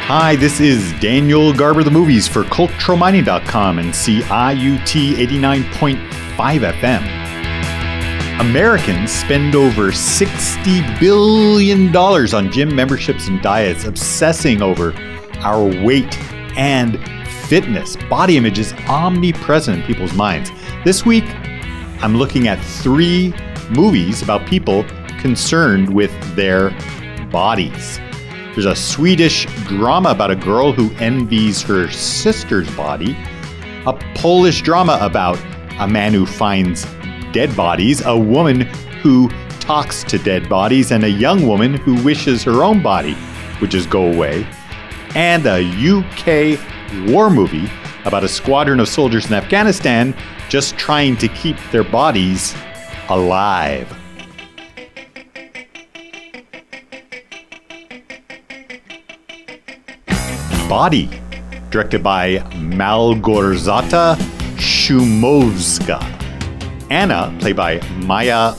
Hi, this is Daniel Garber, the movies for CulturalMining.com and CIUT 89.5 FM. Americans spend over $60 billion on gym memberships and diets, obsessing over our weight and fitness. Body image is omnipresent in people's minds. This week, I'm looking at 3 movies about people concerned with their bodies. There's a Swedish drama about a girl who envies her sister's body, a Polish drama about a man who finds dead bodies, a woman who talks to dead bodies, and a young woman who wishes her own body would just go away, and a UK war movie about a squadron of soldiers in Afghanistan just trying to keep their bodies alive. Body, directed by Malgorzata Shumovska. Anna, played by Maya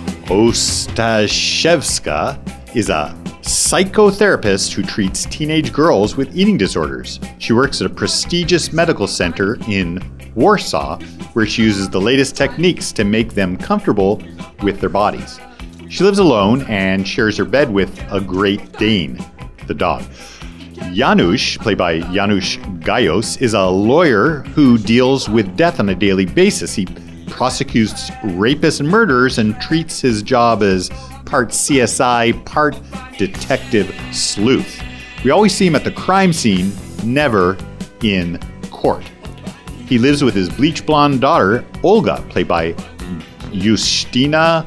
Ostashevska, is a psychotherapist who treats teenage girls with eating disorders. She works at a prestigious medical center in Warsaw, where she uses the latest techniques to make them comfortable with their bodies. She lives alone and shares her bed with a Great Dane, the dog. Janusz, played by Janusz Gajos, is a lawyer who deals with death on a daily basis. He prosecutes rapists and murderers and treats his job as part CSI, part detective sleuth. We always see him at the crime scene, never in court. He lives with his bleach blonde daughter, Olga, played by Justyna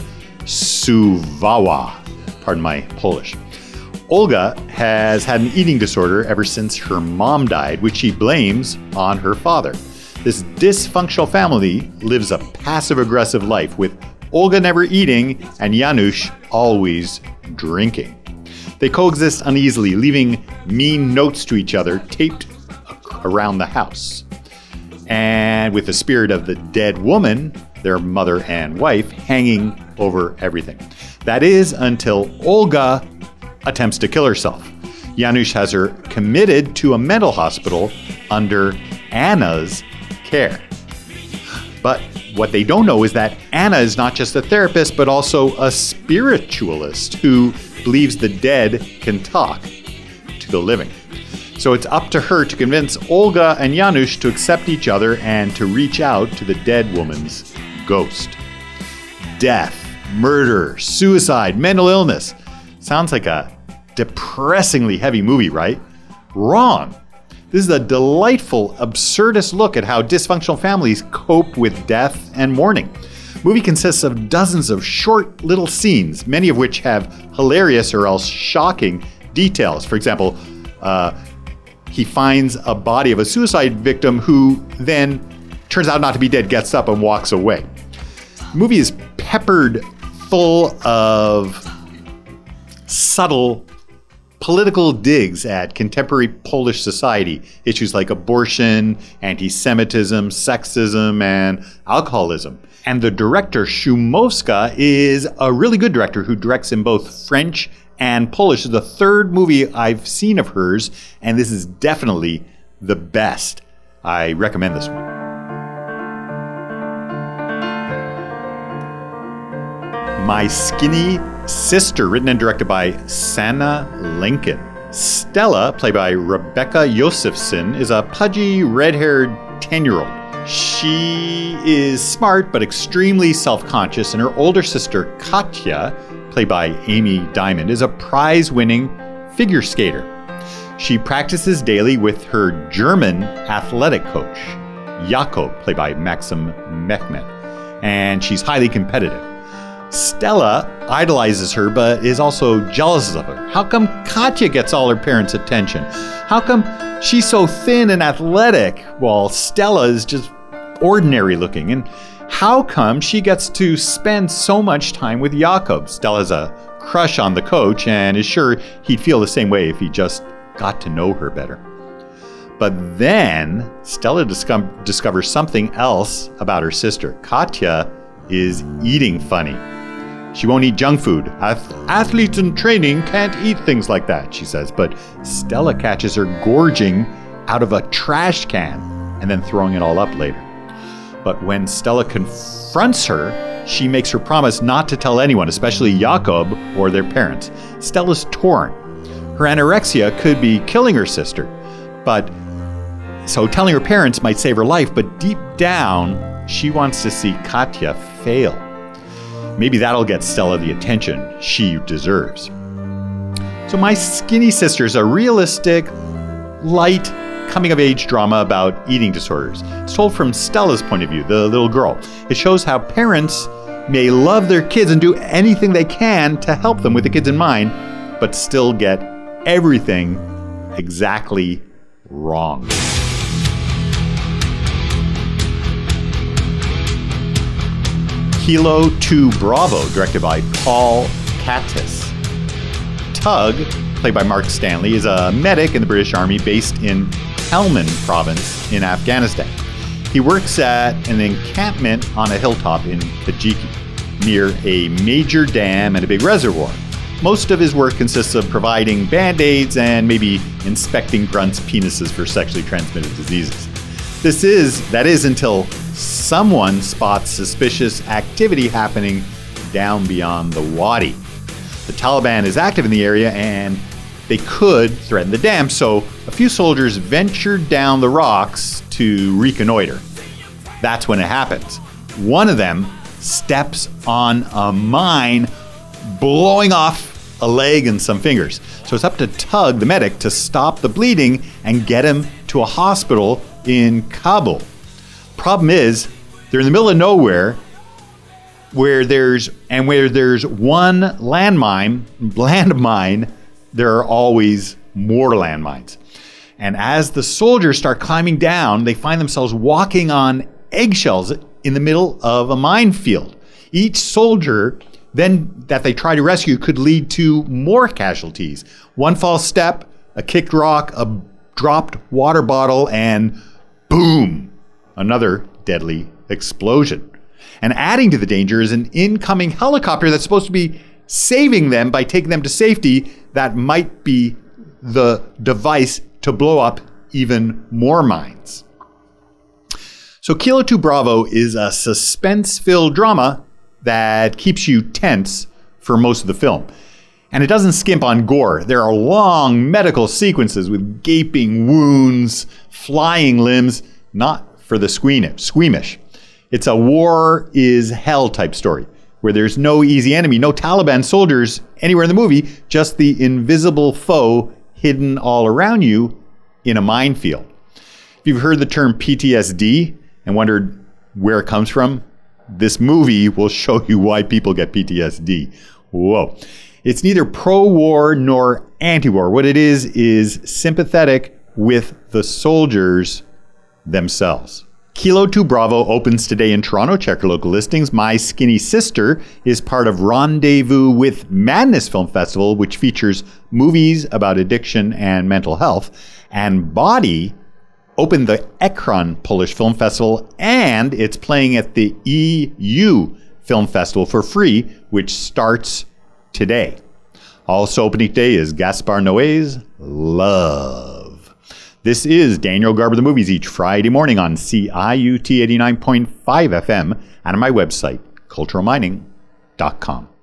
Suwała. Pardon my Polish. Olga has had an eating disorder ever since her mom died, which she blames on her father. This dysfunctional family lives a passive-aggressive life, with Olga never eating and Janusz always drinking. They coexist uneasily, leaving mean notes to each other taped around the house. And with the spirit of the dead woman, their mother and wife, hanging over everything. That is until Olga attempts to kill herself. Janusz has her committed to a mental hospital under Anna's care. But what they don't know is that Anna is not just a therapist, but also a spiritualist who believes the dead can talk to the living. So it's up to her to convince Olga and Janusz to accept each other and to reach out to the dead woman's ghost. Death, murder, suicide, mental illness. Sounds like a depressingly heavy movie, right? Wrong. This is a delightful, absurdist look at how dysfunctional families cope with death and mourning. The movie consists of dozens of short little scenes, many of which have hilarious or else shocking details. For example, he finds a body of a suicide victim who then turns out not to be dead, gets up and walks away. The movie is peppered full of subtle political digs at contemporary Polish society, issues like abortion, anti-Semitism, sexism, and alcoholism. And the director, Shumovska, is a really good director who directs in both French and Polish. It's the 3rd movie I've seen of hers, and this is definitely the best. I recommend this one. My Skinny Sister, written and directed by Sanna Lincoln. Stella, played by Rebecca Josephson, is a pudgy, red-haired 10-year-old. She is smart but extremely self-conscious, and her older sister, Katja, played by Amy Diamond, is a prize-winning figure skater. She practices daily with her German athletic coach, Jakob, played by Maxim Mehmet, and she's highly competitive. Stella idolizes her, but is also jealous of her. How come Katja gets all her parents' attention? How come she's so thin and athletic while Stella is just ordinary looking? And how come she gets to spend so much time with Jakob? Stella has a crush on the coach and is sure he'd feel the same way if he just got to know her better. But then Stella discovers something else about her sister. Katja is eating funny. She won't eat junk food. Athletes in training can't eat things like that, she says. But Stella catches her gorging out of a trash can and then throwing it all up later. But when Stella confronts her, she makes her promise not to tell anyone, especially Jakob or their parents. Stella's torn. Her anorexia could be killing her sister, so telling her parents might save her life, but deep down, she wants to see Katya fail. Maybe that'll get Stella the attention she deserves. So My Skinny Sister is a realistic, light, coming-of-age drama about eating disorders. It's told from Stella's point of view, the little girl. It shows how parents may love their kids and do anything they can to help them with the kids in mind, but still get everything exactly wrong. Kilo 2 Bravo, directed by Paul Kattis. Tug, played by Mark Stanley, is a medic in the British Army based in Helmand province in Afghanistan. He works at an encampment on a hilltop in Tajiki, near a major dam and a big reservoir. Most of his work consists of providing band-aids and maybe inspecting grunts' penises for sexually transmitted diseases. That is until someone spots suspicious activity happening down beyond the wadi. The Taliban is active in the area and they could threaten the dam, so a few soldiers ventured down the rocks to reconnoiter. That's when it happens. One of them steps on a mine, blowing off a leg and some fingers. So it's up to Tug, the medic, to stop the bleeding and get him to a hospital in Kabul. Problem is, they're in the middle of nowhere where there's one landmine, there are always more landmines. And as the soldiers start climbing down, they find themselves walking on eggshells in the middle of a minefield. Each soldier then that they try to rescue could lead to more casualties. One false step, a kicked rock, a dropped water bottle, and boom, another deadly explosion. And adding to the danger is an incoming helicopter that's supposed to be saving them by taking them to safety that might be the device to blow up even more mines. So Kilo 2 Bravo is a suspense-filled drama that keeps you tense for most of the film. And it doesn't skimp on gore. There are long medical sequences with gaping wounds, flying limbs, not for the squeamish. It's a war is hell type story, where there's no easy enemy, no Taliban soldiers anywhere in the movie, just the invisible foe hidden all around you in a minefield. If you've heard the term PTSD and wondered where it comes from, this movie will show you why people get PTSD. Whoa. It's neither pro-war nor anti-war. What it is sympathetic with the soldiers themselves. Kilo 2 Bravo opens today in Toronto. Check your local listings. My Skinny Sister is part of Rendezvous with Madness Film Festival, which features movies about addiction and mental health. And Body opened the Ekron Polish Film Festival, and it's playing at the EU Film Festival for free, which starts today. Also opening today is Gaspar Noé's Love. This is Daniel Garber the Movies each Friday morning on CIUT 89.5 FM and on my website, culturalmining.com.